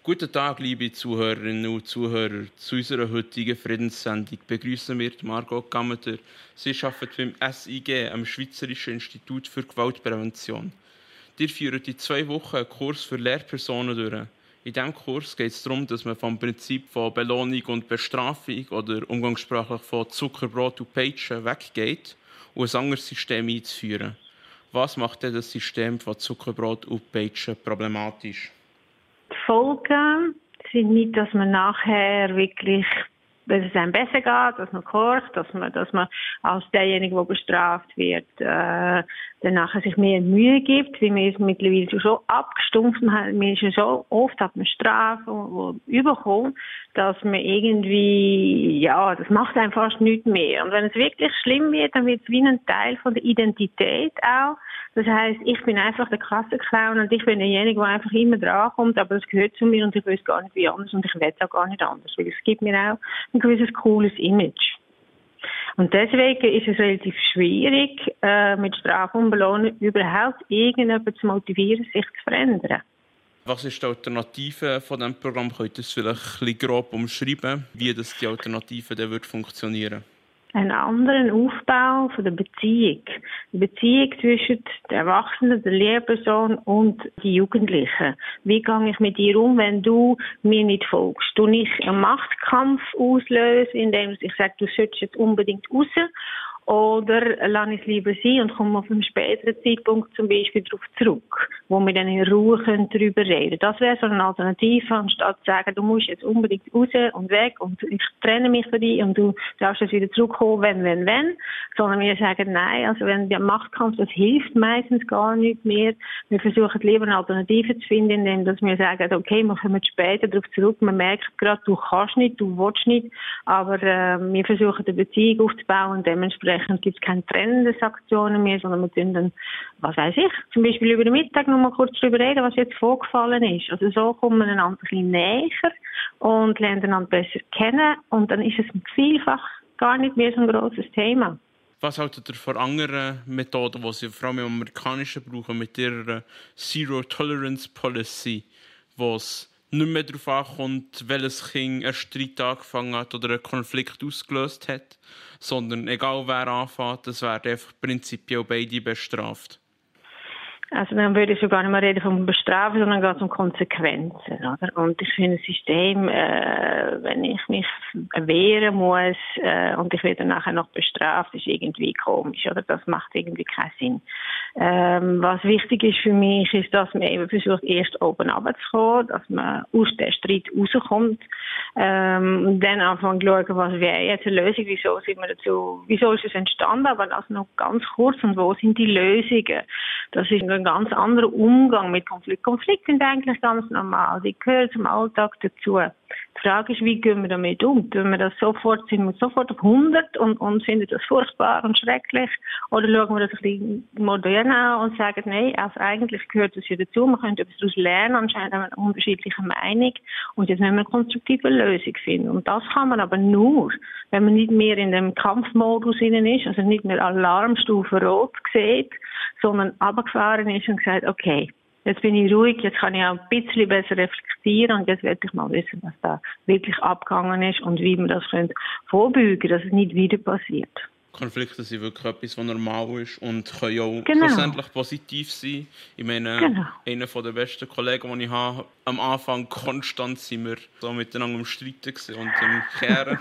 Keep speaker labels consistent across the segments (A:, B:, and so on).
A: Guten Tag, liebe Zuhörerinnen und Zuhörer. Zu unserer heutigen Friedenssendung begrüßen wir Margot Gammeter. Sie arbeitet beim SIG, am Schweizerischen Institut für Gewaltprävention. Ihr führt in 2 Wochen einen Kurs für Lehrpersonen durch. In diesem Kurs geht es darum, dass man vom Prinzip von Belohnung und Bestrafung oder umgangssprachlich von Zuckerbrot und Peitschen weggeht und ein anderes System einzuführen. Was macht denn das System von Zuckerbrot und Peitschen problematisch?
B: Die Folgen sind nicht, dass man nachher wirklich, wenn es einem besser geht, dass man gehorcht, dass man als derjenige, der bestraft wird, dann nachher sich mehr Mühe gibt, wie wir es mittlerweile schon abgestumpft haben. Wir schon so oft hat man Strafen überkommen, dass man irgendwie, das macht einem fast nichts mehr. Und wenn es wirklich schlimm wird, dann wird es wie ein Teil von der Identität auch. Das heisst, ich bin einfach der Kassenclown und ich bin derjenige, der einfach immer drankommt, aber das gehört zu mir und ich weiß gar nicht wie anders und ich will auch gar nicht anders, weil es gibt mir auch ein gewisses cooles Image. Und deswegen ist es relativ schwierig, mit Strafe und Belohnung überhaupt irgendjemanden zu motivieren, sich zu verändern.
A: Was ist die Alternative von diesem Programm? Könnt ihr es vielleicht ein bisschen grob umschreiben, wie das die Alternative dann funktionieren würde?
B: Einen anderen Aufbau von der Beziehung. Die Beziehung zwischen der Erwachsenen, der Lehrperson und den Jugendlichen. Wie gehe ich mit dir um, wenn du mir nicht folgst? Du nicht einen Machtkampf auslösen, indem ich sage, du solltest jetzt unbedingt raus? Oder lass es lieber sein und komme auf einen späteren Zeitpunkt zum Beispiel darauf zurück, wo wir dann in Ruhe darüber reden können. Das wäre so eine Alternative, anstatt zu sagen, du musst jetzt unbedingt raus und weg und ich trenne mich von dir und du darfst jetzt wieder zurückkommen, wenn. Sondern wir sagen, nein, also wenn der Machtkampf, das hilft meistens gar nicht mehr. Wir versuchen lieber eine Alternative zu finden, indem dass wir sagen, okay, wir kommen später darauf zurück. Man merkt gerade, du kannst nicht, du willst nicht, aber wir versuchen eine Beziehung aufzubauen und dementsprechend gibt es keine Trennungsaktionen mehr, sondern wir können dann, was weiß ich, zum Beispiel über den Mittag noch mal kurz darüber reden, was jetzt vorgefallen ist. Also so kommen wir einander ein bisschen näher und lernen einander besser kennen und dann ist es vielfach gar nicht mehr so ein grosses Thema.
A: Was haltet ihr von anderen Methoden, die sie vor allem im Amerikanischen brauchen, mit ihrer Zero Tolerance Policy, wo es nicht mehr darauf ankommt, welches Kind einen Streit angefangen hat oder einen Konflikt ausgelöst hat, sondern egal wer anfängt, es werden einfach prinzipiell beide bestraft.
B: Also dann würde ich schon gar nicht mehr reden vom Bestrafen, sondern geht es um Konsequenzen, oder? Und ich finde ein System, wenn ich mich wehren muss und ich werde nachher noch bestraft, ist irgendwie komisch, oder? Das macht irgendwie keinen Sinn. Was wichtig ist für mich, ist, dass man eben versucht, erst oben runterzukommen, dass man aus dem Streit rauskommt, und dann anfangen zu schauen, was wäre jetzt eine Lösung, wieso ist es entstanden, aber das noch ganz kurz und wo sind die Lösungen? Das ist ein ganz anderer Umgang mit Konflikt. Konflikte sind eigentlich ganz normal. Die gehören zum Alltag dazu. Die Frage ist, wie gehen wir damit um? Sind wir sofort auf 100 und finden das furchtbar und schrecklich? Oder schauen wir das ein bisschen modern an und sagen, nein, also eigentlich gehört das ja dazu. Wir können etwas daraus lernen, anscheinend haben wir eine unterschiedliche Meinung und jetzt müssen wir eine konstruktive Lösung finden. Und das kann man aber nur, wenn man nicht mehr in dem Kampfmodus ist, also nicht mehr Alarmstufe Rot sieht, sondern runtergefahren ist und gesagt, okay, jetzt bin ich ruhig, jetzt kann ich auch ein bisschen besser reflektieren und jetzt werde ich mal wissen, was da wirklich abgegangen ist und wie man das vorbeugen können, dass es nicht wieder passiert.
A: Konflikte sind wirklich etwas, was normal ist und können ja auch schlussendlich positiv sein. Ich meine, einer der besten Kollegen, die ich habe, am Anfang konstant sind wir so miteinander am Streiten und am Kehren.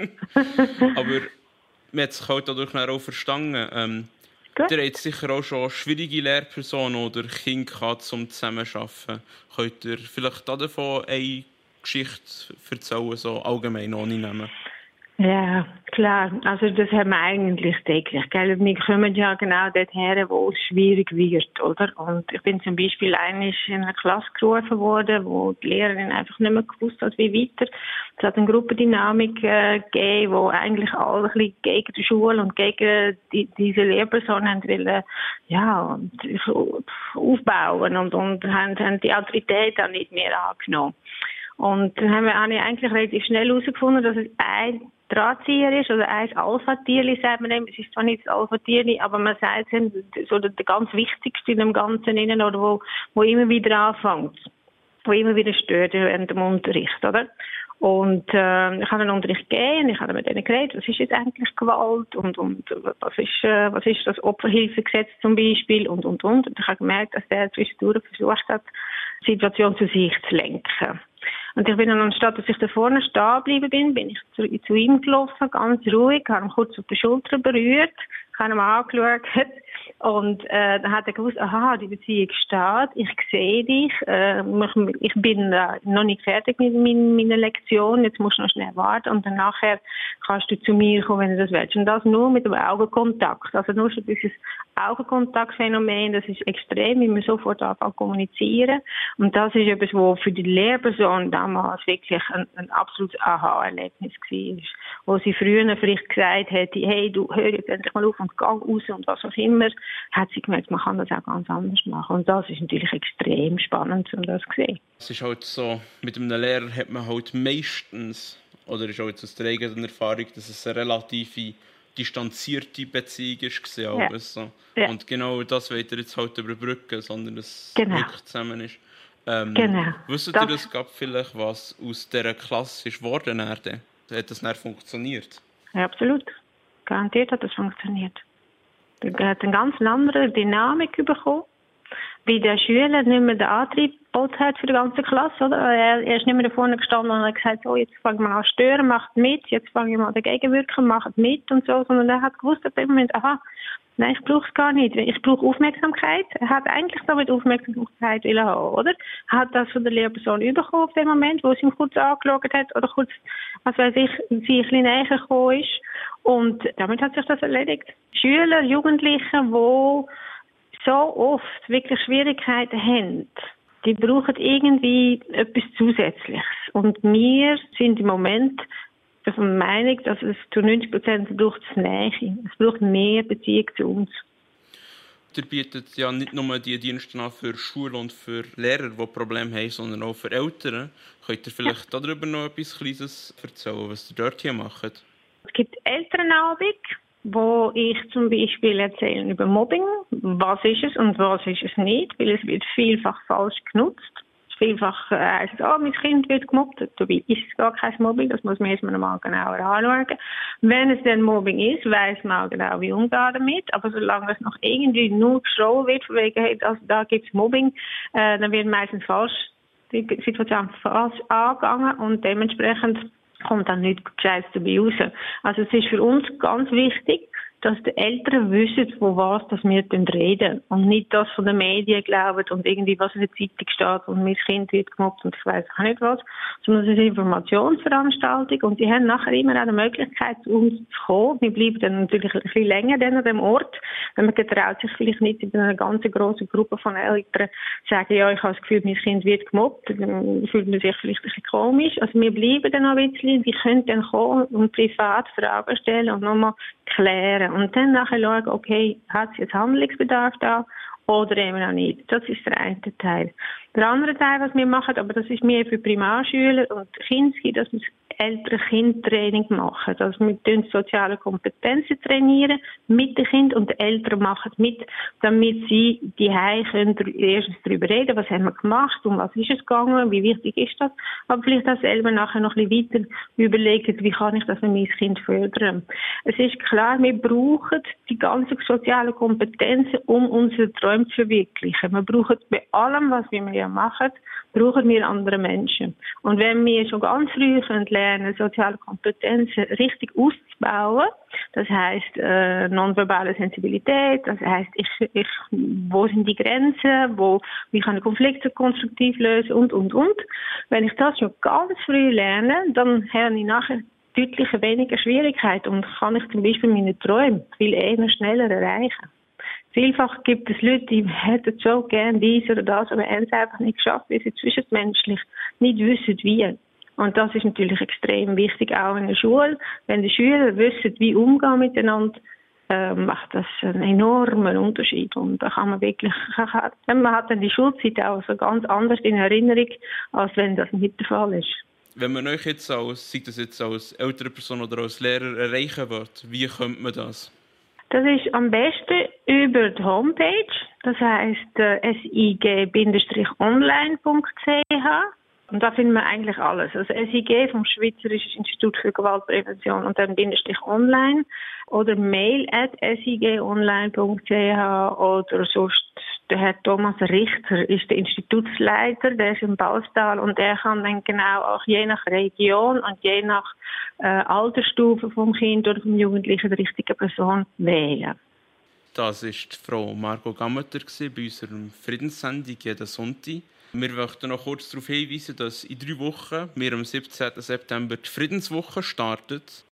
A: Aber man hat sich halt dadurch auch verstanden. Ihr habt sicher auch schon schwierige Lehrpersonen oder Kinder gehabt, zum Zusammenarbeiten. Könnt ihr vielleicht davon eine Geschichte erzählen, so allgemein ohne Namen?
B: Ja, klar. Also das haben wir eigentlich täglich. Gell? Wir kommen ja genau dorthin, wo es schwierig wird, oder? Und ich bin zum Beispiel einmal in eine Klasse gerufen worden, wo die Lehrerin einfach nicht mehr gewusst hat, wie weiter. Es hat eine Gruppendynamik gegeben, wo eigentlich alle ein bisschen gegen die Schule und gegen diese Lehrperson haben wollen, aufbauen und haben die Autorität dann nicht mehr angenommen. Und dann haben wir eigentlich relativ schnell herausgefunden, dass es ein Drahtzieher ist, oder ein Alpha-Tierli, sagt man eben. Es ist zwar nicht das Alpha-Tierli, aber man sagt es so der ganz wichtigste in dem Ganzen, oder wo immer wieder anfängt. die immer wieder stören während dem Unterricht, oder? Und ich habe den Unterricht gegeben, ich habe mit denen geredet, was ist jetzt eigentlich Gewalt und was ist das Opferhilfegesetz zum Beispiel und. Und ich habe gemerkt, dass der zwischendurch versucht hat, die Situation zu sich zu lenken. Und ich bin dann, anstatt dass ich da vorne stehen geblieben bin ich zu ihm gelaufen, ganz ruhig, habe ihn kurz auf die Schulter berührt, habe ihn angeschaut und dann hat er gewusst, aha, die Beziehung steht, ich sehe dich, ich bin noch nicht fertig mit meiner Lektion, jetzt musst du noch schnell warten und dann nachher kannst du zu mir kommen, wenn du das willst. Und das nur mit dem Augenkontakt, also nur schon dieses Augenkontaktphänomen, das ist extrem, wie man sofort anfangen zu kommunizieren und das ist etwas, was für die Lehrperson damals wirklich ein absolutes Aha-Erlebnis war, wo sie früher vielleicht gesagt hätte, hey, du hör jetzt endlich mal auf und geh raus und was auch immer, hat sie gemerkt, man kann das auch ganz anders machen. Und das ist natürlich extrem spannend, um das zu sehen.
A: Es ist halt so, mit einem Lehrer hat man halt meistens, oder ist auch jetzt aus der eigenen Erfahrung, dass es eine relative distanzierte Beziehung ist. Ja. So. Ja. Und genau das wollt ihr jetzt halt überbrücken, sondern dass es wirklich zusammen ist.
B: Genau.
A: Wusstet ihr, es gab vielleicht was aus dieser Klasse ist geworden? Hat das nicht funktioniert?
B: Ja, absolut. Garantiert hat das funktioniert. Er hat eine ganz andere Dynamik bekommen, wie der Schüler nicht mehr den Antrieb geboten hat für die ganze Klasse. Oder? Er ist nicht mehr da vorne gestanden und hat gesagt, so, jetzt fange ich mal an zu stören, macht mit, jetzt fange ich mal dagegen wirken, macht mit und so. Sondern er hat gewusst, in dem Moment, aha, nein, ich brauche es gar nicht. Ich brauche Aufmerksamkeit. Er hat eigentlich damit Aufmerksamkeit haben, oder? Er hat das von der Lehrperson bekommen auf dem Moment, wo sie ihn kurz angeschaut hat oder kurz, was weiß ich, sie ein bisschen näher gekommen ist. Und damit hat sich das erledigt. Schüler, Jugendliche, die so oft wirklich Schwierigkeiten haben, die brauchen irgendwie etwas Zusätzliches. Und wir sind im Moment der Meinung, dass es zu 90% braucht es Nähe. Es braucht mehr Beziehung zu uns.
A: Ihr bietet ja nicht nur die Dienste an für Schulen und für Lehrer, die Probleme haben, sondern auch für Eltern. Könnt ihr vielleicht darüber noch etwas Kleines erzählen, was ihr dort hier macht?
B: Es gibt Elternabend, wo ich zum Beispiel erzähle über Mobbing. Was ist es und was ist es nicht? Weil es wird vielfach falsch genutzt. Vielfach heisst es, mein Kind wird gemobbt. Dabei ist es gar kein Mobbing, das muss man erstmal mal genauer anschauen. Wenn es dann Mobbing ist, weiss man auch genau, wie umgehen damit. Aber solange es noch irgendwie nur geschrien wird, von wegen, hey, da gibt es Mobbing, dann wird meistens die Situation falsch angegangen und dementsprechend kommt dann nichts Gescheites dabei raus. Also es ist für uns ganz wichtig, dass die Eltern wissen, von was wir reden und nicht das von den Medien glauben und irgendwie was in der Zeitung steht und mein Kind wird gemobbt und ich weiss auch nicht was, sondern es ist eine Informationsveranstaltung und die haben nachher immer auch die Möglichkeit, zu uns zu kommen. Wir bleiben dann natürlich ein bisschen länger an dem Ort, wenn man getraut sich vielleicht nicht in einer ganz grossen Gruppe von Eltern sagen, ja, ich habe das Gefühl, mein Kind wird gemobbt, dann fühlt man sich vielleicht ein bisschen komisch. Also wir bleiben dann noch ein bisschen, die können dann kommen und privat Fragen stellen und nochmal klären. Und dann nachher schauen, okay, hat es jetzt Handlungsbedarf da oder eben auch nicht. Das ist der eine Teil. Der andere Teil, was wir machen, aber das ist mehr für Primarschüler und Kinder, dass wir Eltern-Kind-Training machen. Also wir soziale Kompetenzen trainieren mit den Kindern und die Eltern machen mit, damit sie die können erstens darüber reden, was haben wir gemacht, um was ist es gegangen, wie wichtig ist das, aber vielleicht auch selber nachher noch ein bisschen weiter überlegen, wie kann ich das für mein Kind fördern. Es ist klar, wir brauchen die ganzen sozialen Kompetenzen, um unsere Träume zu verwirklichen. Wir brauchen bei allem, was wir machen, brauchen wir andere Menschen. Und wenn wir schon ganz früh lernen, soziale Kompetenzen richtig auszubauen, das heisst nonverbale Sensibilität, das heisst, wo sind die Grenzen, wie kann ich Konflikte konstruktiv lösen und. Wenn ich das schon ganz früh lerne, dann habe ich nachher deutlich weniger Schwierigkeiten und kann ich zum Beispiel meine Träume viel eher schneller erreichen. Vielfach gibt es Leute, die hätten so gerne dies oder das, aber haben es einfach nicht geschafft, weil sie zwischenmenschlich nicht wissen, wie. Und das ist natürlich extrem wichtig, auch in der Schule. Wenn die Schüler wissen, wie umgehen miteinander, macht das einen enormen Unterschied. Und da kann man wirklich, man hat dann die Schulzeit auch so ganz anders in Erinnerung, als wenn das nicht der Fall ist.
A: Wenn man euch jetzt sei das jetzt als ältere Person oder als Lehrer erreichen will, wie könnte man das?
B: Das ist am besten über die Homepage. Das heisst sig-online.ch. Und da finden wir eigentlich alles. Also SIG vom Schweizerischen Institut für Gewaltprävention und dann Bindestrich online oder mail@sigonline.ch oder sonst der Herr Thomas Richter ist der Institutsleiter, der ist im Baustal und der kann dann genau auch je nach Region und je nach Altersstufe vom Kind oder vom Jugendlichen die richtige Person wählen.
A: Das war Frau Margot Gammeter bei unserer Friedenssendung jeden Sonntag. Wir möchten noch kurz darauf hinweisen, dass in 3 Wochen wir am 17. September die Friedenswoche startet.